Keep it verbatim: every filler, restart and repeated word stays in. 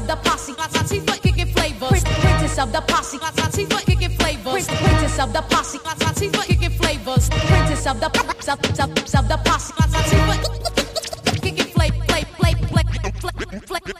of the posse, Latifah kicking flavors. Princess of the posse, Latifah kicking flavors. Princess of the posse, Latifah kicking flavors. Princess of the of, of, of the posse.